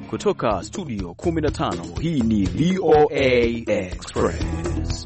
Kutoka studio 15, hii ni VOA Express.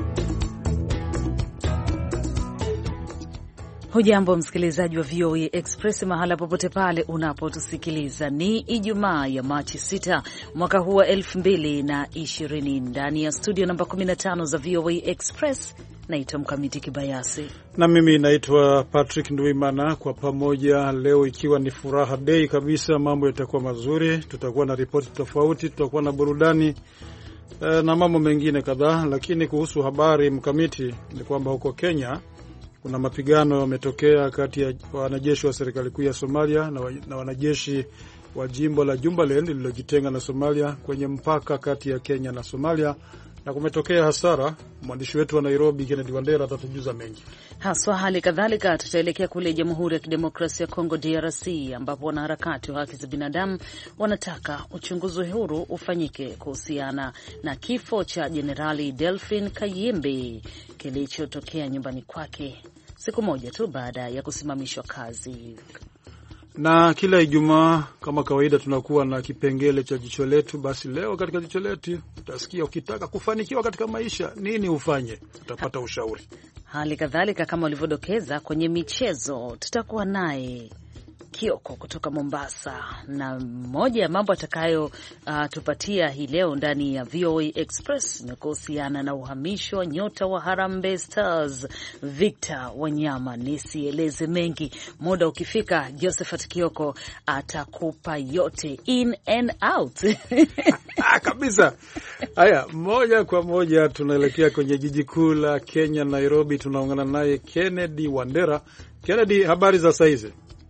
Hujambo msikilizaji wa VOA Express mahala popote pale unapotusikiliza. Ni Ijumaa ya Machi 6 mwaka huu wa 2020. Ndani ya studio namba 15 za VOA Express naitwa Mkamiti Kibayasi na mimi naitwa Patrick Nduimana. Kwa pamoja leo, ikiwa ni furaha day kabisa, mambo yatakuwa mazuri. Tutakuwa na ripoti tofauti, tutakuwa na burudani na mambo mengine kadhaa. Lakini kuhusu habari, Mkamiti, ni kwamba huko Kenya kuna mapigano yametokea kati ya wanajeshi wa serikali kuu ya Somalia na wanajeshi wa jimbo la Jubaland lililojitenga na Somalia kwenye mpaka kati ya Kenya na Somalia, na kumetokea hasara. Mwandishi wetu wa Nairobi Kennedy Wandera atatujuza mengi haswa. Hali kadhalika tutaelekea kule Jamhuri ya Kidemokrasia ya Kongo DRC, ambapo wanaharakati wa haki za binadamu wanataka uchunguzi huru ufanyike kuhusiana na kifo cha Jenerali Delphin Kayimbe kilichotokea nyumbani kwake siku moja tu baada ya kusimamishwa kazi. Na kila Ijumaa kama kawaida tunakuwa na kipengele cha jicho letu. Basi leo katika jicho letu utasikia, ukitaka kufanikiwa katika maisha nini ufanye, utapata ushauri. Hali kadhalika kama ulivyodokeza kwenye michezo, tutakuwa naye Kioko kutoka Mombasa, na moja ya mambo atakayo tupatia hii leo ndani ya VOA Express ni kuhusiana na uhamisho wa nyota wa Harambee Stars Victor Wanyama. Nisieleze mengi, muda ukifika Josephat Kioko atakupa yote in and out kabisa. Haya, moja kwa moja tunaelekea kwenye jiji kuu la Kenya, Nairobi. Tunaungana naye Kennedy Wandera. Kennedy, habari za saizi?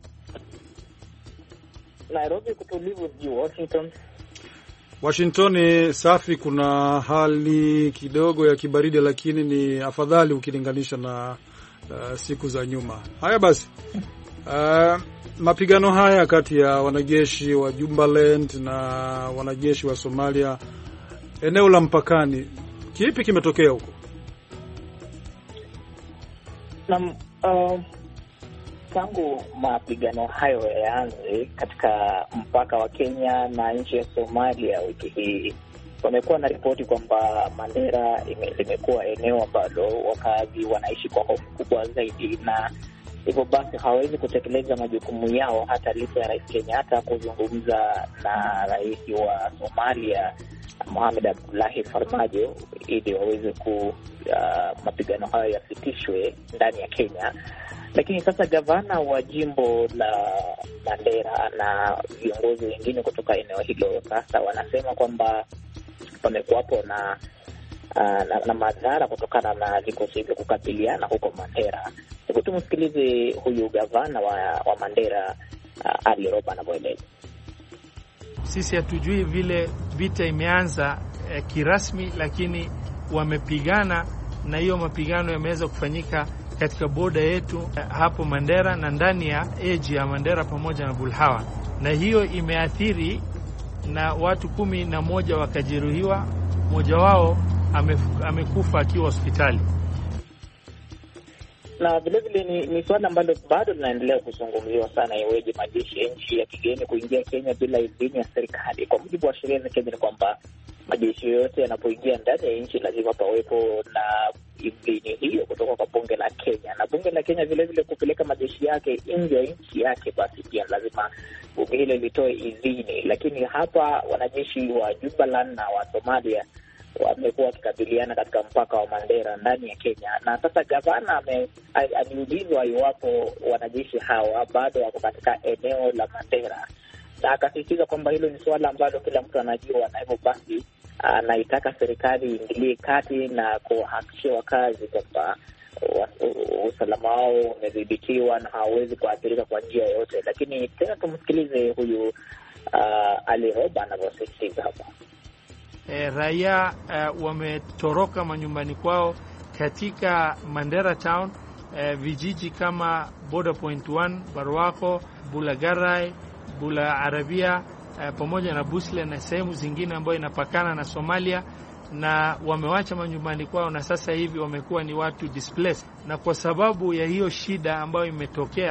Nairobi kutulivu. Washington ni safi, kuna hali kidogo ya kibaridi, lakini ni afadhali ukilinganisha na siku za nyuma. Haya basi, mapigano haya kati ya wanajeshi wa Jubaland na wanajeshi wa Somalia eneo la mpakani, kipi kimetokea huko? Tangu mapigano hayo yaanze katika mpaka wa Kenya na nchi ya Somalia wiki hii, wamekuwa na ripoti kwamba Mandera limekuwa eneo ambalo wakazi wanaishi kwa hofu kubwa zaidi, na hivyo basi hawawezi kutekeleza majukumu yao, hata licha ya Rais Kenyatta kuzungumza na rais wa Somalia Mohamed Abdullahi Farmajo ili waweze mapigano hayo yasitishwe ndani ya Kenya. Lakini sasa gavana wa jimbo la Mandera na viongozi wengine kutoka eneo hilo sasa wanasema kwamba pamekuwapo na madhara kutokana na vikosi hivyo kukabiliana huko Mandera. Hebu tumsikilize huyu gavana wa Mandera, Ali Roba, anavyoeleza. Sisi hatujui vile vita imeanza kirasmi, lakini wamepigana, na hiyo mapigano yameweza kufanyika katika boda yetu hapo Mandera na ndani ya eji ya Mandera pamoja na Bulhawa, na hiyo imeathiri na watu 11 wakajeruhiwa, mmoja wao amekufa akiwa hospitali. Na vilevile ni swala ambalo bado linaendelea kuzungumziwa sana, iweje majeshi ya nchi ya kigeni kuingia Kenya bila idhini ya serikali. Kwa mujibu wa sheria za Kenya ni kwamba majeshi yote yanapoingia ndani ya nchi lazima pawepo na idhini hiyo kutoka kwa bunge la Kenya, na bunge la Kenya vile vile kupeleka majeshi yake nje ya nchi yake, basi pia lazima bunge hilo litoe idhini. Lakini hapa wanajeshi wa Jubaland na wa Somalia wamekuwa wakikabiliana katika mpaka wa Mandera ndani ya Kenya, na sasa gavana aliulizwa iwapo wanajeshi hawa bado wako katika eneo la Mandera, na akasisitiza kwamba hilo ni suala ambalo kila mtu anajua, na hivyo basi anaitaka serikali iingilie kati na kuhakikishia wakazi kwamba usalama wao umedhibitiwa na hawawezi kuathirika kwa njia yoyote. Lakini tena tumsikilize huyu Ali Roba anavyosisitiza hapa. Raia wametoroka manyumbani kwao katika Mandera town, vijiji kama Border Point 1, Barwako, Bulagarai, Bula Arabia pamoja na Busle na sehemu zingine ambayo inapakana na Somalia, na wamewacha manyumbani kwao, na sasa hivi wamekuwa ni watu displaced. Na kwa sababu ya hiyo shida ambayo imetokea,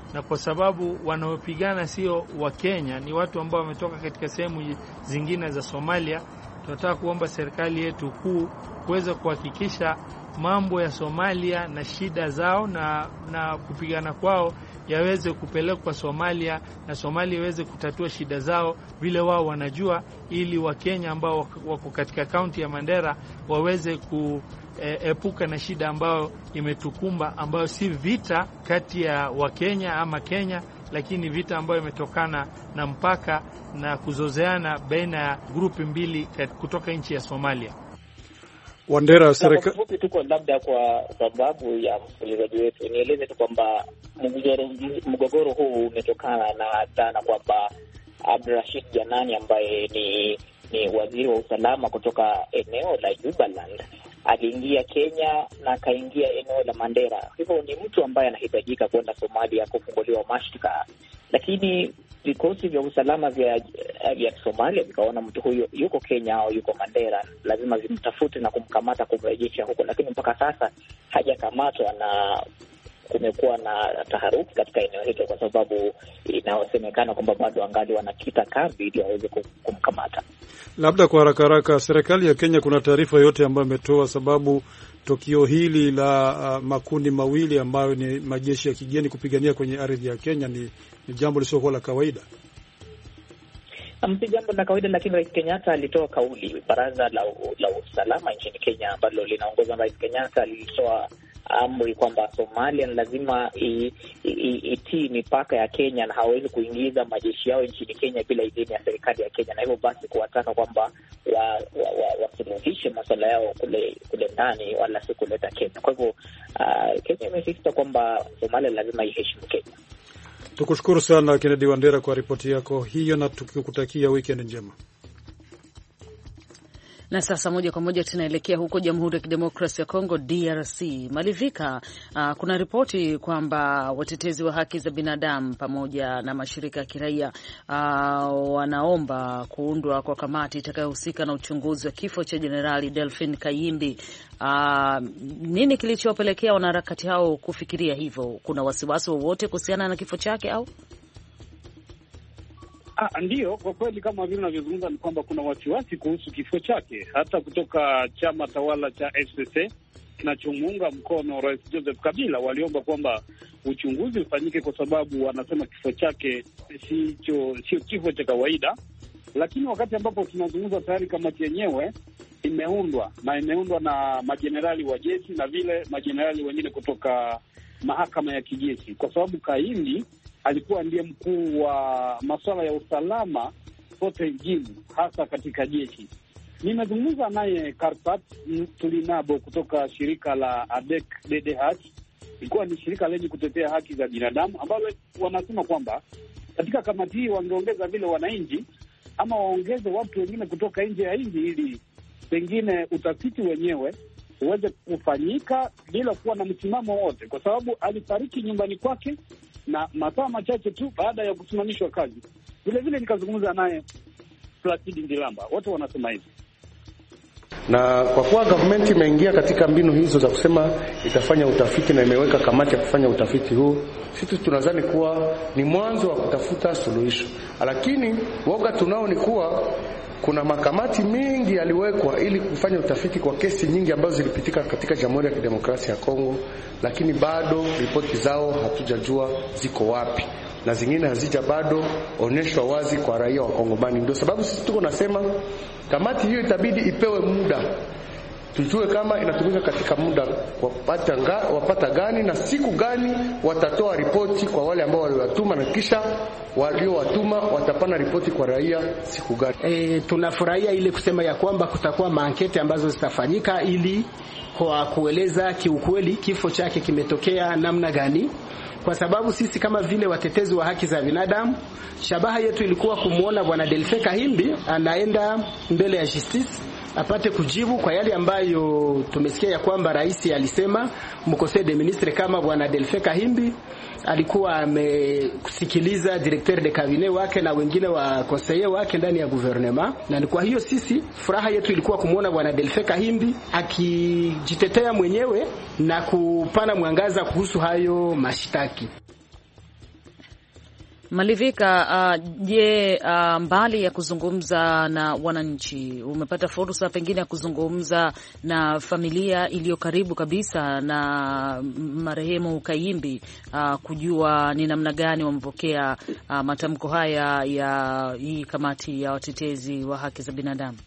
na kwa sababu wanaopigana sio wa Kenya, ni watu ambao wametoka katika sehemu zingine za Somalia. Tunataka kuomba serikali yetu kuu kuweza kuhakikisha mambo ya Somalia na shida zao na kupigana kwao yaweze kupelekwa Somalia, na Somalia iweze kutatua shida zao vile wao wanajua, ili Wakenya ambao wako katika kaunti ya Mandera waweze kuepuka na shida ambayo imetukumba, ambayo si vita kati ya Wakenya ama Kenya, lakini vita ambayo imetokana na mpaka na kuzozeana baina ya grupu mbili kutoka nchi ya Somalia. Wandera, serikali tuko labda kwa sababu ya msikilizaji wetu, nieleze tu kwamba mgogoro huu umetokana na dhana kwamba Abdirashid Janani ambaye ni waziri wa usalama kutoka eneo la Jubaland aliingia Kenya na akaingia eneo la Mandera. Hivyo ni mtu ambaye anahitajika kwenda Somalia kufunguliwa mashtaka, lakini vikosi vya usalama vya Somalia vikaona mtu huyo yuko Kenya au yuko Mandera, lazima vimtafute na kumkamata, kumrejesha huko, lakini mpaka sasa hajakamatwa na kumekuwa na taharuki katika eneo hilo kwa sababu inasemekana kwamba bado angali wanakita kambi ili waweze kumkamata. Labda kwa haraka, serikali ya Kenya kuna taarifa yote ambayo imetoa, sababu tukio hili la makundi mawili ambayo ni majeshi ya kigeni kupigania kwenye ardhi ya Kenya ni jambo lisiokuwa la kawaida? Si jambo la kawaida, lakini Rais Kenyatta alitoa kauli. Baraza la usalama nchini Kenya ambalo linaongozwa na Rais Kenyatta lilitoa amri kwamba Somalia lazima itii mipaka ya Kenya na hawezi kuingiza majeshi yao nchini Kenya bila idhini ya serikali ya Kenya, na hivyo basi kuwataka kwamba wasuluhishe masuala yao kule ndani wala si kuleta Kenya. Kwa hivyo Kenya imesisitiza kwamba Somalia lazima iheshimu Kenya. Tukushukuru sana Kennedy Wandera kwa ripoti yako hiyo, na tukikutakia weekend njema. Na sasa moja kwa moja tunaelekea huko Jamhuri ya Kidemokrasia ya Kongo, DRC. Malivika, kuna ripoti kwamba watetezi wa haki za binadamu pamoja na mashirika ya kiraia wanaomba kuundwa kwa kamati itakayohusika na uchunguzi wa kifo cha Jenerali Delphin Kayimbi. Nini kilichowapelekea wanaharakati hao kufikiria hivyo? Kuna wasiwasi wowote kuhusiana na kifo chake au? Ndiyo, kwa kweli kama vile unavyozungumza ni kwamba kuna wasiwasi kuhusu kifo chake, hata kutoka chama tawala cha FCC kinachomuunga mkono Rais Joseph Kabila. Waliomba kwamba uchunguzi ufanyike kwa sababu wanasema kifo chake sio kifo cha kawaida. Lakini wakati ambapo tunazungumza tayari kamati yenyewe imeundwa na majenerali wa jeshi na vile majenerali wengine kutoka mahakama ya kijeshi, kwa sababu Kayimbi alikuwa ndiye mkuu wa masuala ya usalama pote nchini, hasa katika jeshi. Nimezungumza naye Karpat Tulinabo kutoka shirika la ADEC-DDH. Ilikuwa ni shirika lenye kutetea haki za binadamu, ambalo wanasema kwamba katika kamati hii wangeongeza vile wananchi ama waongeze watu wengine kutoka nje ya nchi, ili pengine utafiti wenyewe uweze kufanyika bila kuwa na msimamo wote, kwa sababu alifariki nyumbani kwake na masaa machache tu baada ya kusimamishwa kazi. Vile vile nikazungumza naye Placide Ndilamba, wote wanasema hivi. Na kwa kuwa government imeingia katika mbinu hizo za kusema itafanya utafiti na imeweka kamati ya kufanya utafiti huu, sisi tunadhani kuwa ni mwanzo wa kutafuta suluhisho. Lakini woga tunao ni kuwa kuna makamati mengi yaliwekwa ili kufanya utafiti kwa kesi nyingi ambazo zilipitika katika Jamhuri ya Kidemokrasia ya Kongo, lakini bado ripoti zao hatujajua ziko wapi, na zingine hazija bado onyeshwa wazi kwa raia wa Kongomani. Ndio sababu sisi tuko nasema kamati hiyo itabidi ipewe muda, tujue kama inatumika katika muda wapata gani na siku gani watatoa ripoti kwa wale ambao waliwatuma, na kisha waliowatuma watapana ripoti kwa raia siku gani. Tunafurahia ile kusema ya kwamba kutakuwa maankete ambazo zitafanyika ili kwa kueleza kiukweli kifo chake kimetokea namna gani, kwa sababu sisi kama vile watetezi wa haki za binadamu, shabaha yetu ilikuwa kumuona bwana Delphin Kayimbi anaenda mbele ya justice apate kujibu kwa yale ambayo tumesikia ya kwamba rais alisema mkose de ministre, kama bwana Delphin Kayimbi alikuwa amekusikiliza directeur de cabinet wake na wengine wa conseiller wake ndani ya gouvernement. Na ni kwa hiyo sisi furaha yetu ilikuwa kumuona bwana Delphin Kayimbi akijitetea mwenyewe na kupana mwangaza kuhusu hayo mashtaki. Malivika, mbali ya kuzungumza na wananchi, umepata fursa pengine ya kuzungumza na familia iliyo karibu kabisa na marehemu Kayimbi, kujua ni namna gani wamepokea matamko haya ya hii kamati ya watetezi wa haki za binadamu?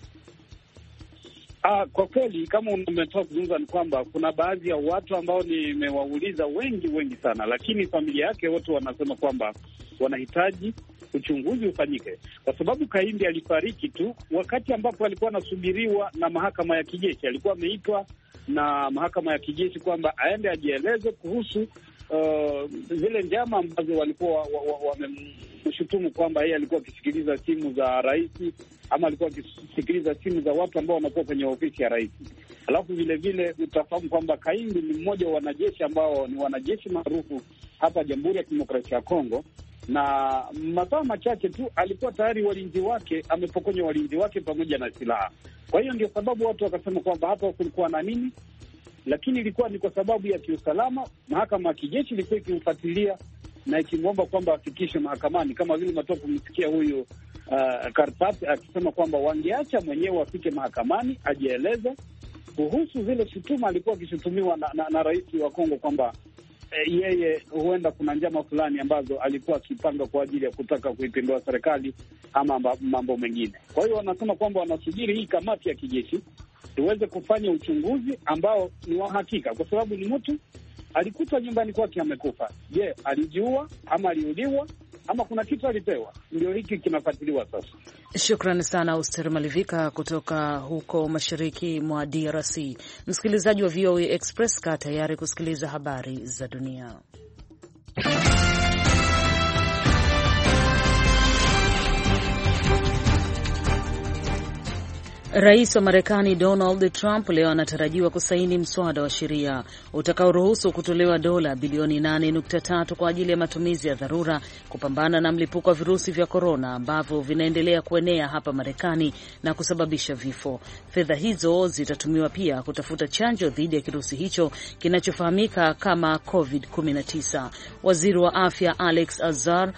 Kwa kweli kama umetoka kuzungumza ni kwamba kuna baadhi ya watu ambao nimewauliza wengi sana, lakini familia yake wote wanasema kwamba wanahitaji uchunguzi ufanyike, kwa sababu Kayimbi alifariki tu wakati ambapo alikuwa anasubiriwa na mahakama ya kijeshi. Alikuwa ameitwa na mahakama ya kijeshi kwamba aende ajieleze kuhusu zile njama ambazo walikuwa wamemshutumu kwamba yeye alikuwa akisikiliza simu za rais, ama alikuwa akisikiliza simu za watu ambao wanakuwa kwenye ofisi ya rais. Alafu vile vile utafahamu kwamba Kayimbi ni mmoja wa wanajeshi ambao ni wanajeshi maarufu hapa Jamhuri ya Kidemokrasia ya Kongo, na masaa machache tu alikuwa tayari walinzi wake amepokonywa walinzi wake pamoja na silaha. Kwa hiyo ndio sababu watu wakasema kwamba hapa kulikuwa na nini, lakini ilikuwa ni kwa sababu ya kiusalama. Mahakama ya kijeshi ilikuwa ikimfuatilia na ikimwomba kwamba afikishwe mahakamani, kama vile matoka kumsikia huyu Karpat akisema kwamba wangeacha mwenyewe afike mahakamani ajieleze kuhusu zile shutuma alikuwa akishutumiwa na rais wa Kongo kwamba yeye huenda kuna njama fulani ambazo alikuwa akipanga kwa ajili ya kutaka kuipindua serikali ama mambo mengine. Kwa hiyo wanasema kwamba wanasubiri hii kamati ya kijeshi tuweze kufanya uchunguzi ambao ni wa hakika, kwa sababu ni mtu alikutwa nyumbani kwake amekufa. Je, alijiua ama aliuliwa ama kuna kitu alipewa? Ndio hiki kinafuatiliwa sasa. Shukrani sana Auster Malivika kutoka huko mashariki mwa DRC. Msikilizaji wa VOA Express, kaa tayari kusikiliza habari za dunia. Rais wa Marekani Donald Trump leo anatarajiwa kusaini mswada wa sheria utakaoruhusu kutolewa dola bilioni 8.3 kwa ajili ya matumizi ya dharura kupambana na mlipuko wa virusi vya korona ambavyo vinaendelea kuenea hapa Marekani na kusababisha vifo. Fedha hizo zitatumiwa pia kutafuta chanjo dhidi ya kirusi hicho kinachofahamika kama COVID-19. Waziri wa Afya Alex Azar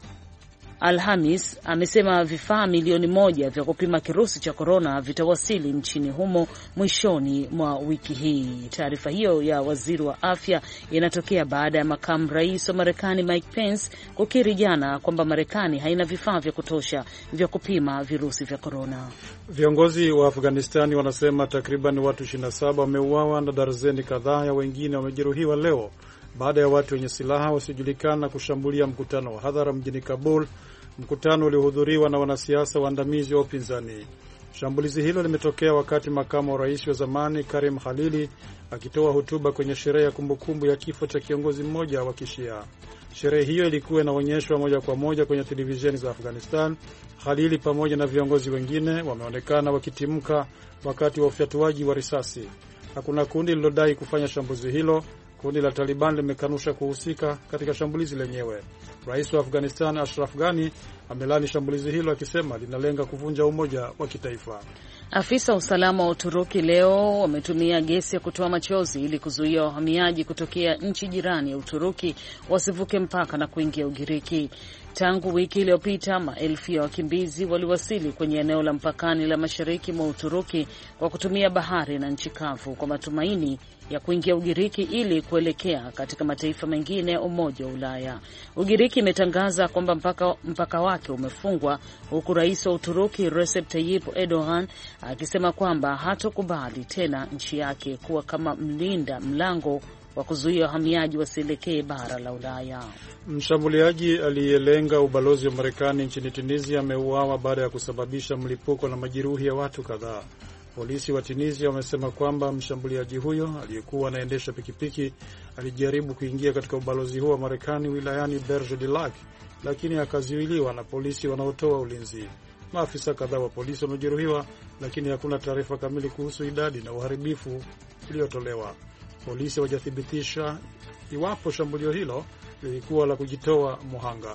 Alhamis amesema vifaa milioni 1 vya kupima kirusi cha korona vitawasili nchini humo mwishoni mwa wiki hii. Taarifa hiyo ya waziri wa afya inatokea baada ya makamu rais wa Marekani Mike Pence kukiri jana kwamba Marekani haina vifaa vya kutosha vya kupima virusi vya korona. Viongozi wa Afghanistani wanasema takriban watu 27 wameuawa na darzeni kadhaa ya wengine wamejeruhiwa leo baada ya watu wenye silaha wasiojulikana kushambulia mkutano wa hadhara mjini Kabul, mkutano uliohudhuriwa na wanasiasa waandamizi wa upinzani. Shambulizi hilo limetokea wakati makamu wa rais wa zamani Karim Khalili akitoa hotuba kwenye sherehe ya kumbukumbu ya kifo cha kiongozi mmoja wa Kishia. Sherehe hiyo ilikuwa inaonyeshwa moja kwa moja kwenye televisheni za Afghanistan. Khalili pamoja na viongozi wengine wameonekana wakitimka wakati wa ufyatuaji wa risasi. Hakuna kundi lililodai kufanya shambulizi hilo. Kundi la Taliban limekanusha kuhusika katika shambulizi lenyewe. Rais wa Afghanistan Ashraf Ghani amelani shambulizi hilo akisema linalenga kuvunja umoja wa kitaifa. Afisa wa usalama wa Uturuki leo wametumia gesi ya kutoa machozi ili kuzuia wahamiaji kutokea nchi jirani ya Uturuki wasivuke mpaka na kuingia Ugiriki. Tangu wiki iliyopita, maelfu ya wakimbizi waliwasili kwenye eneo la mpakani la mashariki mwa Uturuki kwa kutumia bahari na nchi kavu kwa matumaini ya kuingia Ugiriki ili kuelekea katika mataifa mengine ya Umoja wa Ulaya. Ugiriki imetangaza kwamba mpaka wake umefungwa, huku rais wa Uturuki Recep Tayyip Erdogan akisema kwamba hatokubali tena nchi yake kuwa kama mlinda mlango wa kuzuia wahamiaji wasielekee bara la Ulaya. Mshambuliaji aliyelenga ubalozi wa Marekani nchini Tunisia ameuawa baada ya kusababisha mlipuko na majeruhi ya watu kadhaa. Polisi wa Tunisia wamesema kwamba mshambuliaji huyo aliyekuwa anaendesha pikipiki alijaribu kuingia katika ubalozi huo wa Marekani wilayani Berge de Lac, lakini akazuiliwa na polisi wanaotoa ulinzi. Maafisa kadhaa wa polisi wamejeruhiwa, lakini hakuna taarifa kamili kuhusu idadi na uharibifu uliotolewa. Polisi hawajathibitisha iwapo shambulio hilo lilikuwa la kujitoa muhanga.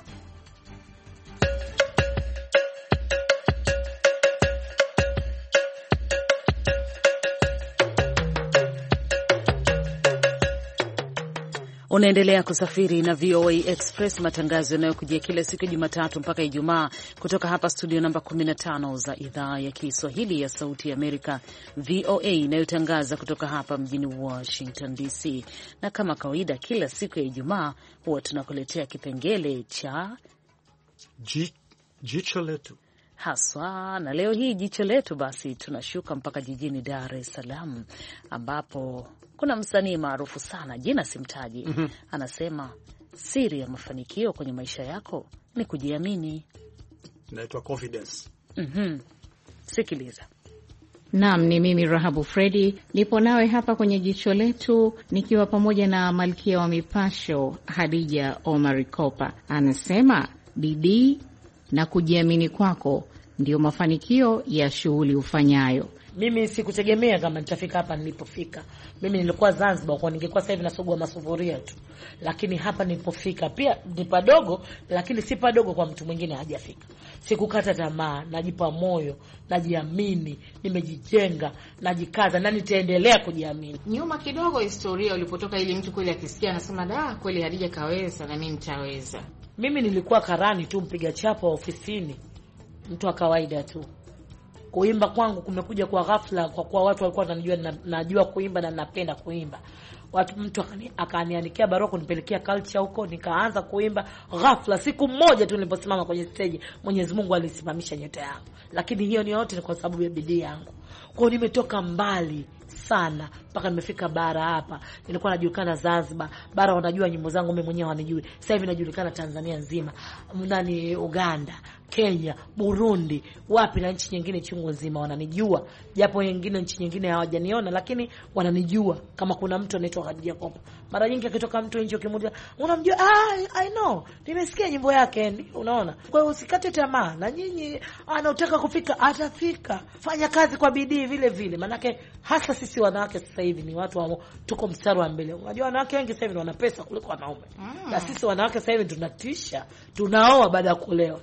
Unaendelea kusafiri na VOA Express, matangazo yanayokujia kila siku ya Jumatatu mpaka Ijumaa kutoka hapa studio namba 15 za idhaa ya Kiswahili ya Sauti ya Amerika, VOA, inayotangaza kutoka hapa mjini Washington DC. Na kama kawaida, kila siku ya Ijumaa huwa tunakuletea kipengele cha jicho letu haswa, na leo hii jicho letu basi tunashuka mpaka jijini Dar es Salaam ambapo kuna msanii maarufu sana, jina simtaji, anasema siri ya mafanikio kwenye maisha yako ni kujiamini. Inaitwa confidence. Sikiliza. Naam, ni mimi Rahabu Fredi, nipo nawe hapa kwenye jicho letu nikiwa pamoja na malkia wa mipasho Hadija Omar Kopa. Anasema bidii na kujiamini kwako ndio mafanikio ya shughuli ufanyayo. Mimi sikutegemea kama nitafika hapa nilipofika. Mimi nilikuwa Zanzibar, kwa ningekuwa sasa hivi nasugua masufuria tu. Lakini hapa nilipofika pia ni padogo, lakini si padogo kwa mtu mwingine hajafika. Sikukata tamaa, najipa moyo, najiamini, nimejijenga, najikaza na nitaendelea kujiamini. Nyuma kidogo historia ulipotoka, ili mtu kweli akisikia anasema da, kweli Hadija kaweza na mimi nitaweza. Mimi nilikuwa karani tu, mpiga chapa ofisini, mtu wa kawaida tu. Kuimba kwangu kumekuja kwa ghafla, kwa kuwa watu walikuwa wananijua najua kuimba na napenda kuimba. Mtu akaniandikia barua kunipelekea culture huko, nikaanza kuimba ghafla. Siku moja tu niliposimama kwenye stage, Mwenyezi Mungu alisimamisha nyota yangu. Lakini hiyo ni yote ni kwa sababu ya bidii yangu. Kwa nimetoka mbali sana mpaka nimefika bara hapa. Nilikuwa najulikana Zanzibar, bara wanajua nyimbo zangu, mimi mwenyewe wanijui. Sasa hivi najulikana Tanzania nzima, Uganda, Kenya, Burundi, wapi na nchi nyingine chungu nzima wananijua. Japo wengine nchi nyingine hawajaniona, lakini wananijua. Kama kuna mtu anaitwa Hadija Kopa, mara nyingi akitoka mtu nje ukimuuliza, unamjua? I know, nimesikia nyimbo yake, unaona. Kwa hiyo usikate tamaa, na nyinyi anataka kufika atafika. Fanya kazi kwa bidii vile vile, manake hasa sisi wanawake sasa hivi ni watu tuko mstari wa mbele. Unajua wanawake wengi sasa hivi wana pesa kuliko wanaume. Na sisi wanawake sasa hivi tunatisha, tunaoa baada ya kuolewa.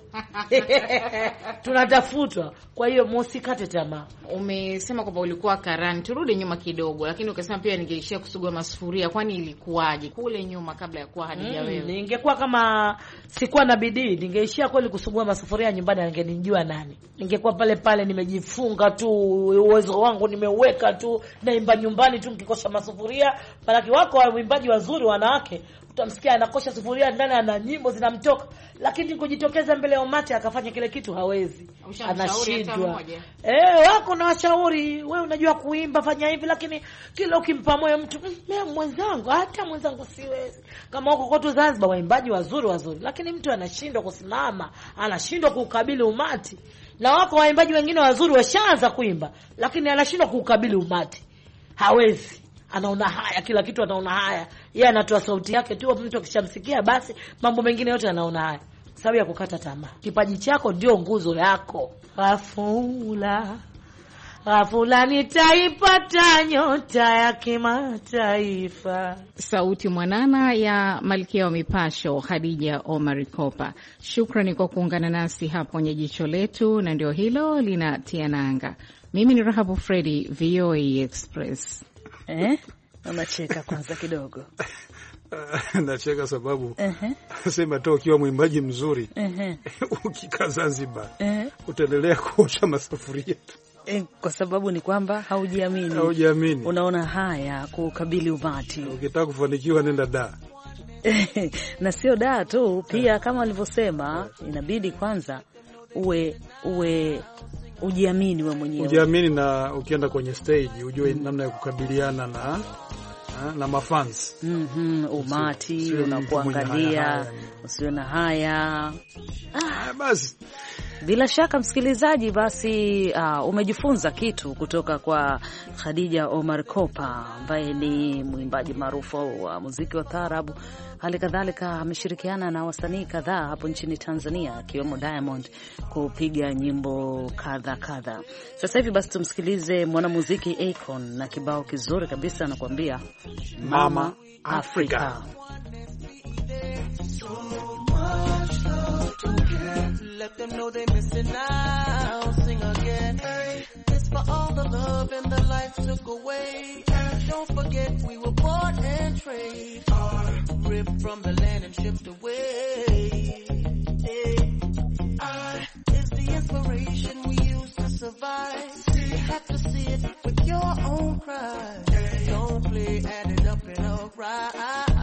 Tunatafutwa. Kwa hiyo msikate tamaa. Umesema kwamba ulikuwa karani, turudi nyuma kidogo, lakini ukasema pia ningeishia kusugua masufuria. Kwani ilikuwaje kule nyuma kabla ya kuwa Hadija wewe? Ningekuwa kama sikuwa na bidii, ningeishia kweli kusugua masufuria nyumbani, angenijua nani? Ningekuwa pale pale nimejifunga tu, uwezo wangu nimeuweka tu, naimba nyumbani tu nikikosha masufuria. Malaki wako waimbaji wazuri wanawake, utamsikia anakosha sufuria ndani, ana nyimbo zinamtoka, lakini kujitokeza mbele ya umati akafanya kile kitu hawezi, anashindwa. Wako na washauri, wewe unajua kuimba, fanya hivi, lakini kila ukimpa moyo mtu, mimi mwenzangu, hata mwenzangu siwezi. Kama huko kwetu Zanzibar waimbaji wazuri, lakini mtu anashindwa kusimama, anashindwa kukabili umati. Na wako waimbaji wengine wazuri washaanza kuimba, lakini anashindwa kukabili umati, hawezi. Anaona haya, kila kitu anaona haya. Yeye anatoa sauti yake tu, mtu akishamsikia basi mambo mengine yote anaona haya. Sababu ya kukata tamaa. Kipaji chako ndio nguzo yako. Ghafula nitaipata nyota ya kimataifa. Sauti mwanana ya malkia wa mipasho Hadija Omar Kopa. Shukrani kwa kuungana nasi hapo kwenye jicho letu, na ndio hilo linatia nanga. Mimi ni Rahabu Fredi, VOA Express. Unacheka kwanza kidogo. Nacheka sababu sema tu ukiwa mwimbaji mzuri ukikaa Zanzibar utaendelea kuosha masufuria tu. Kwa sababu ni kwamba haujiamini. Unaona haya kukabili umati. Ukitaka kufanikiwa nenda da. Na sio da tu, pia kama alivyosema, inabidi kwanza ujiamini wewe mwenyewe. Ujiamini, na ukienda kwenye stage ujue namna ya kukabiliana na mafans. Umati unakuangalia, usiwe na haya. Basi bila shaka msikilizaji, basi umejifunza kitu kutoka kwa Hadija Omar Kopa ambaye ni mwimbaji maarufu wa muziki wa taarabu. Hali kadhalika ameshirikiana na wasanii kadhaa hapo nchini Tanzania akiwemo Diamond kupiga nyimbo kadha. Sasa hivi basi tumsikilize mwanamuziki Akon na kibao kizuri kabisa, anakuambia Mama Africa. Let them know they missing out. Sing again. Hey, forgiveness for all the love and the life took away. Don't forget we were bought and traded, ripped from the land and shipped away. I is the inspiration we use to survive. You have to see it with your own pride. Don't play, add it up and alright.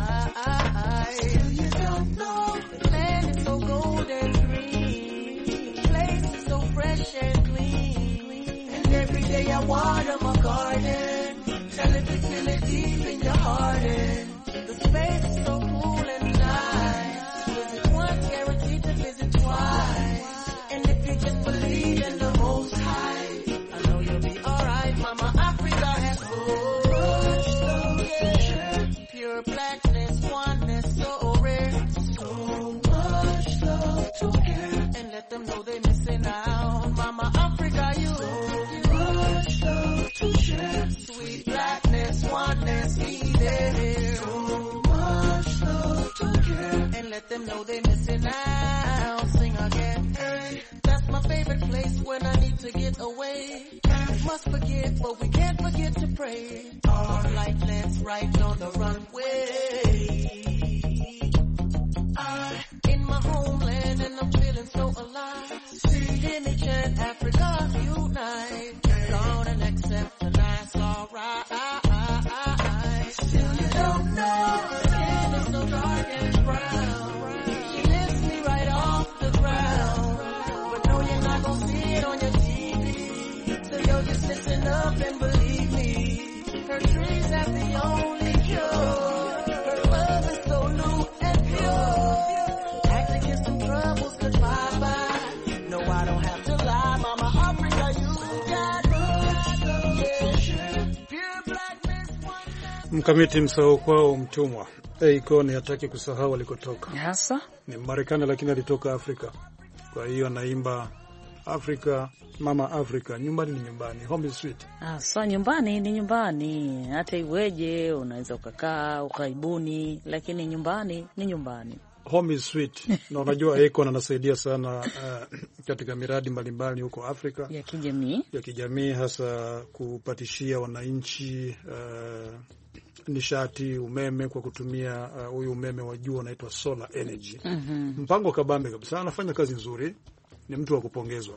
You don't know the land is so gold and green, place is so fresh and clean, and every day I water my garden. Tell it to feel it deep in your heart, and the space is so cool and nice. Visit once, guaranteed to visit twice. And if you just believe in the Most High, I know you'll be alright. Mama Africa has so much love, pure blackness, oneness, so rare, so much love to care, and let them know they missing out. Mama Africa, you so much love to share, sweet blackness, oneness, be there, so much love to care, and let them know they missing out. Sing again, hey, that's my favorite place when I need to get away. Must forget, but we can't forget to pray. Our light lands right on the runway. I in my homeland and I'm feeling so alive. Hear me chant, Africa unite. Lord and accept the nice, alright. Still you don't know, skin is so dark and brown. She lifts me right off the ground, but no, you're not gonna see it on your TV. So yo, just listen up and believe me. Her dreams have the only cure. Her love is so new and pure. Act against some troubles could bye-bye. No, I don't have to lie. Mama Africa, you got pure blackness. Mkamiti msahau kwao mtumwa. Akon hataki kusahau alikotoka. Hasa Ni Marekani lakini alitoka Afrika. Kwa hiyo anaimba Afrika, Mama Africa, nyumbani ni nyumbani, home is sweet. So nyumbani ni nyumbani, hata iweje unaweza ukakaa ukaibuni, lakini nyumbani ni nyumbani. Home is sweet. Na unajua Akon anasaidia sana katika miradi mbalimbali huko Afrika ya kijamii hasa kupatishia wananchi nishati, umeme kwa kutumia huyu umeme wa jua unaitwa solar energy. Mpango kabambe kabisa, anafanya kazi nzuri, ni mtu wa kupongezwa.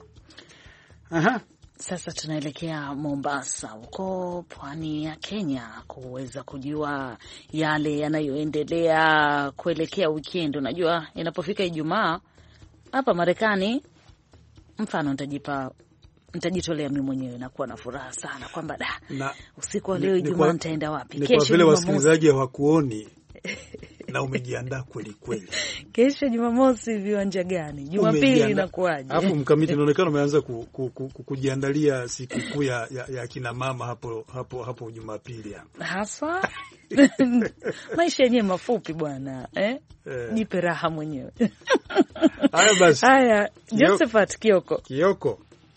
Sasa tunaelekea Mombasa huko pwani ya Kenya kuweza kujua yale yanayoendelea kuelekea weekend. Unajua inapofika Ijumaa hapa Marekani, mfano nitajitolea mimi mwenyewe na kuwa na furaha sana kwamba usiku wa leo Ijumaa nitaenda wapi? Kesho, kwa vile wasikilizaji hawakuoni na umejiandaa kweli kweli. Kesho Jumamosi viwanja gani? Jumapili inakuaje? Alafu Mkamiti inaonekana umeanza kujiandalia siku kuu ya kina mama hapo Jumapili hapa. Hasa maisha yenyewe mafupi bwana, Jipe raha mwenyewe. Haya basi. Haya, Josephat Kioko.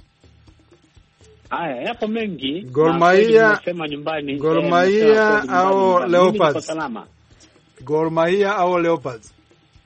Haya, yapo mengi. Gor Mahia au Leopards? Gor Mahia au Leopards?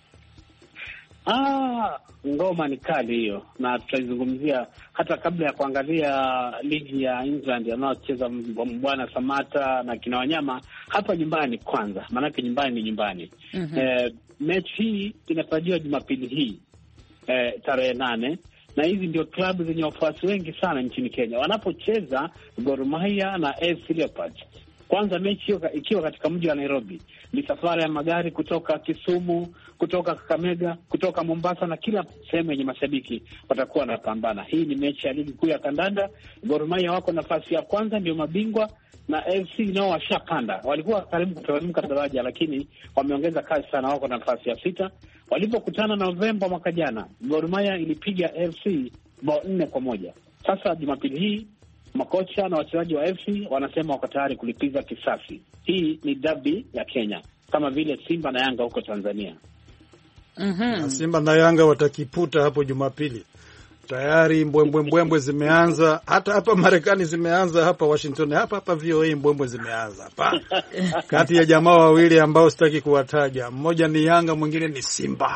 Ngoma ni kali hiyo, na tutaizungumzia hata kabla ya kuangalia ligi ya England anaocheza Mbwana Samata na kina Wanyama hapa nyumbani kwanza, maanake nyumbani ni nyumbani. Mechi hii inatarajiwa Jumapili hii tarehe 8, na hizi ndio klabu zenye wafuasi wengi sana nchini Kenya wanapocheza, Gor Mahia na AFC Leopards. Kwanza mechi ikiwa katika mji wa Nairobi, ni safari ya magari kutoka Kisumu, kutoka Kakamega, kutoka Mombasa, na kila sehemu yenye mashabiki watakuwa wanapambana. Hii ni mechi ya ligi kuu ya kandanda. Gor Mahia wako nafasi ya kwanza, ndio mabingwa, na AFC nao washapanda. Walikuwa karibu kuteremka daraja, lakini wameongeza kasi sana, wako nafasi ya 6. Walipokutana Novemba mwaka jana, Gor Mahia ilipiga AFC bao 4-1. Sasa Jumapili hii makocha na wachezaji wa AFC wanasema wako tayari kulipiza kisasi. Hii ni derby ya Kenya, kama vile Simba na Yanga huko Tanzania. Na Simba na Yanga watakiputa hapo Jumapili. Tayari mbwembwe zimeanza, hata hapa Marekani zimeanza, hapa Washington, hapa VOA mbwembwe zimeanza hapa. Kati ya jamaa wawili ambao sitaki kuwataja, mmoja ni Yanga, mwingine ni Simba.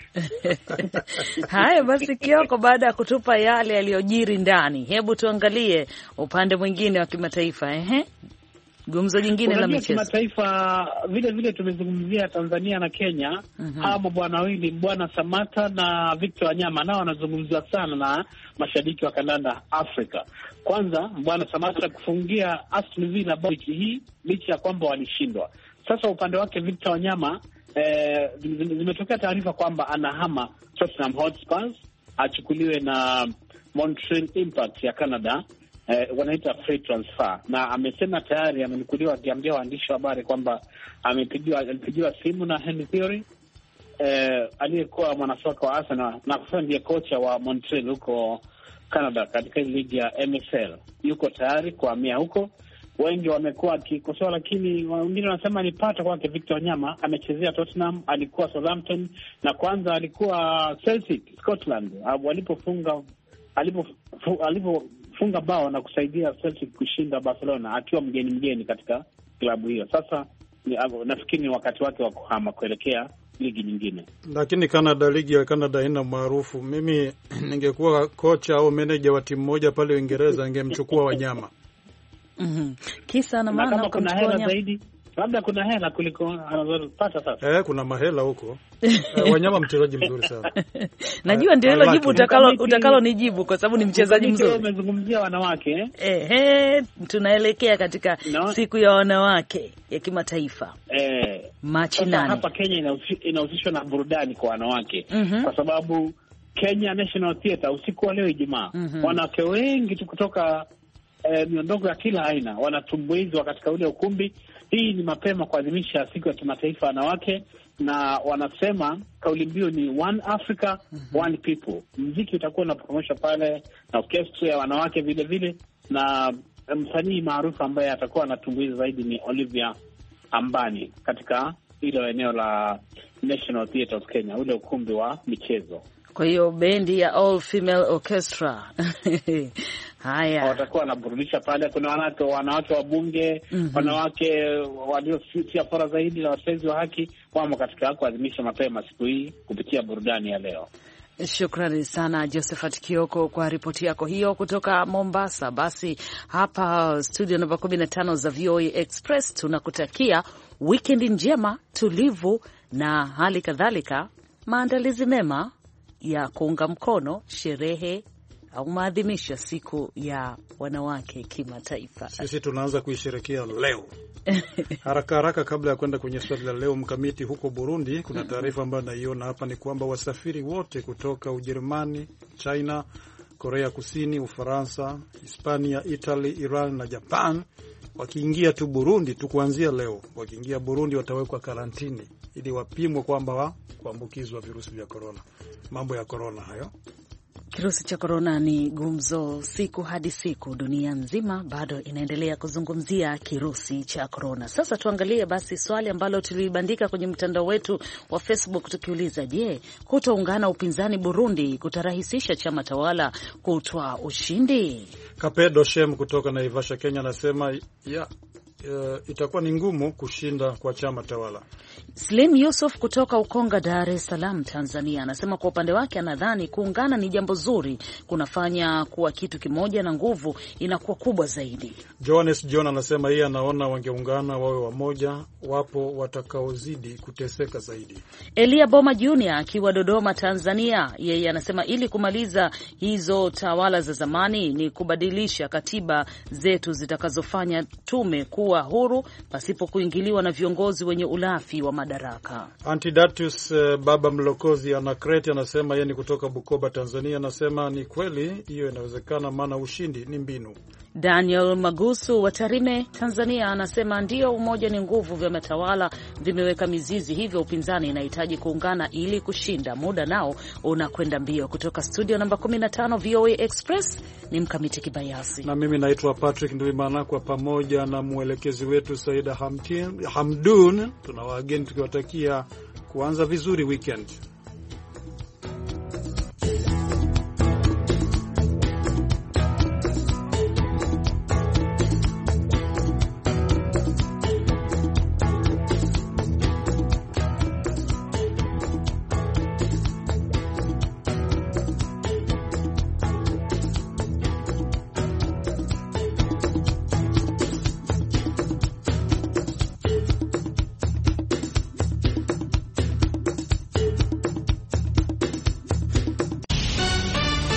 Haya basi, Kioko, baada ya kutupa yale yaliyojiri ndani, hebu tuangalie upande mwingine wa kimataifa. Gumzo jingine la michezo kimataifa, vile vile tumezungumzia Tanzania na Kenya. Hawa bwana wawili, Bwana Samata na Victor Wanyama, nao wanazungumziwa sana na mashabiki wa kandanda Afrika. Kwanza, Bwana Samata kufungia Aston Villa wiki hii licha ya kwamba walishindwa. Sasa upande wake Victor Wanyama, zimetokea taarifa kwamba anahama Tottenham Hotspur achukuliwe na Montreal Impact ya Canada, wanaita free transfer, na amesema tayari amenukuliwa akiambia waandishi wa habari kwamba alipigiwa simu na Henry Theory, aliyekuwa mwanasoka wa Arsenal na sasa ndiye kocha wa Montreal huko Canada katika ligi ya MSL. Yuko tayari kuhamia huko. Wengi wamekuwa akikosoa, lakini wengine wanasema ni pata kwake. Victor Wanyama amechezea Tottenham, alikuwa Southampton na kwanza alikuwa Celtic Scotland alipofunga bao na kusaidia Celtic kushinda Barcelona akiwa mgeni katika klabu hiyo. Sasa nafikiri ni wakati wake wa kuhama kuelekea ligi nyingine. Lakini Canada, ligi ya Canada haina maarufu. Mimi ningekuwa kocha au meneja wa timu moja pale Uingereza ningemchukua Wanyama. Kisa na maana kama kuna hela zaidi, labda kuna hela kuliko anazopata sasa. Kuna mahela huko. Wanyama mchezaji mzuri sana. Najua ndio hilo jibu utakalo nijibu kwa sababu ni mchezaji mzuri. Umezungumzia wanawake. Tunaelekea katika siku ya wanawake ya kimataifa. Machi 8. Hapa Kenya inahusishwa na burudani kwa wanawake. Kwa sababu Kenya National Theatre usiku wa leo Ijumaa, wanawake wengi tu kutoka miondoko ya kila aina wanatumbuizwa katika ule ukumbi. Hii ni mapema kuadhimisha siku ya kimataifa wanawake, na wanasema kauli mbiu ni One Africa, One People. Muziki utakuwa unapromosha pale na orchestra ya wanawake vile vile, na msanii maarufu ambaye atakuwa anatumbuiza zaidi ni Olivia Ambani katika hilo eneo la National Theatre of Kenya, ule ukumbi wa michezo. Kwa hiyo bendi ya All Female Orchestra haya watakuwa wanaburudisha pale. Kuna wanawake wa bunge, wanawake waliofikia fora zaidi na watetezi wa haki wamo katika kuadhimisha mapema siku hii kupitia burudani ya leo. Shukrani sana Josephat Kioko kwa ripoti yako hiyo kutoka Mombasa. Basi hapa studio namba 15 za VOA Express tunakutakia weekend njema, tulivu na hali kadhalika maandalizi mema ya kuunga mkono sherehe au maadhimisho siku ya wanawake kimataifa. Sisi tunaanza kuisherehekea leo. Haraka kabla ya kwenda kwenye swali la leo, Mkamiti, huko Burundi kuna taarifa ambayo naiona hapa ni kwamba wasafiri wote kutoka Ujerumani, China, Korea Kusini, Ufaransa, Hispania, Italy, Iran na Japan wakiingia tu Burundi tu kuanzia leo, wakiingia Burundi watawekwa karantini ili wapimwe kwamba kuambukizwa virusi vya corona. Mambo ya corona hayo. Kirusi cha korona ni gumzo siku hadi siku, dunia nzima bado inaendelea kuzungumzia kirusi cha korona. Sasa tuangalie basi swali ambalo tulibandika kwenye mtandao wetu wa Facebook tukiuliza, je, kutoungana upinzani Burundi kutarahisisha chama tawala kutwaa ushindi? Kapedo Shem kutoka Naivasha, Kenya anasema itakuwa ni ngumu kushinda kwa chama tawala. Slim Yusuf kutoka Ukonga, Dar es Salaam, Tanzania anasema kwa upande wake anadhani kuungana ni jambo zuri, kunafanya kuwa kitu kimoja na nguvu inakuwa kubwa zaidi. Johannes John anasema yeye anaona wangeungana wawe wamoja, wapo watakaozidi kuteseka zaidi. Elia Boma Junior akiwa Dodoma, Tanzania, yeye anasema ili kumaliza hizo tawala za zamani ni kubadilisha katiba zetu zitakazofanya tume kuwa huru pasipo kuingiliwa na viongozi wenye ulafi wa madaraka. Antidatus Baba Mlokozi Anakreti anasema yeye ni kutoka Bukoba, Tanzania, anasema ni kweli hiyo inawezekana, maana ushindi ni mbinu. Daniel Magusu wa Tarime, Tanzania anasema ndio, umoja ni nguvu, vya matawala vimeweka mizizi, hivyo upinzani inahitaji kuungana ili kushinda. Muda nao unakwenda mbio. Kutoka studio namba 15 VOA Express ni Mkamiti Kibayasi na mimi naitwa Patrick Ndwimana, kwa pamoja na mwelekezi wetu Saida Hamdun tunawaageni tukiwatakia kuanza vizuri weekend.